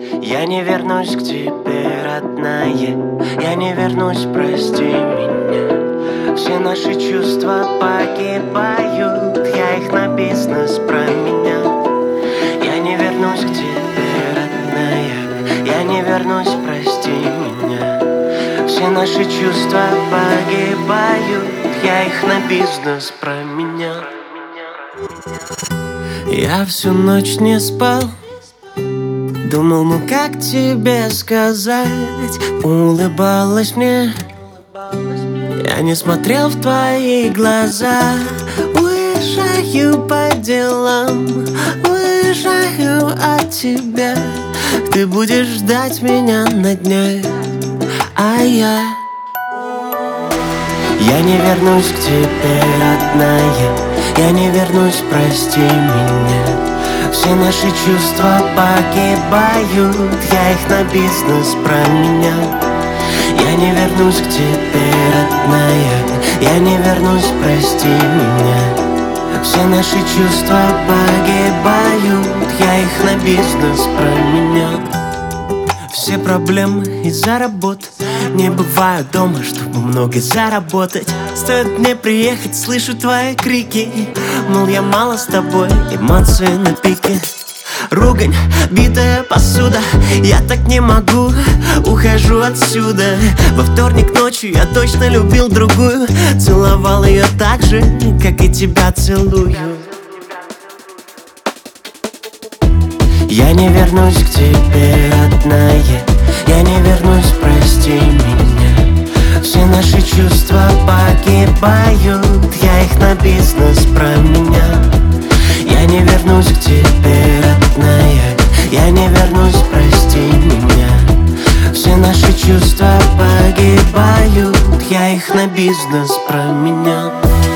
Я не вернусь к тебе, родная. Я не вернусь, прости меня. Все наши чувства погибают, я их на бизнес променял. Я не вернусь к тебе, родная. Я не вернусь, прости меня. Все наши чувства погибают, я их на бизнес променял. Я всю ночь не спал, думал, ну как тебе сказать. Улыбалась мне, я не смотрел в твои глаза. Уезжаю по делам, уезжаю от тебя. Ты будешь ждать меня на дне, а я не вернусь к тебе, родная. Я не вернусь, прости меня. Все наши чувства погибают, я их на бизнес променял. Я не вернусь к тебе, родная. Я не вернусь, прости меня. Все наши чувства погибают, я их на бизнес променял. Все проблемы из-за работы. Не бываю дома, чтобы много заработать. Стоит мне приехать, слышу твои крики, мол, я мало с тобой, эмоции на пике. Ругань, битая посуда, я так не могу, ухожу отсюда. Во вторник ночью я точно любил другую, целовал ее так же, как и тебя целую. Я не вернусь к тебе, родная. Я не вернусь, прости меня. Все наши чувства погибают, я их на бизнес променял. Я не вернусь к тебе, родная. Я не вернусь, прости меня. Все наши чувства погибают, я их на бизнес променял.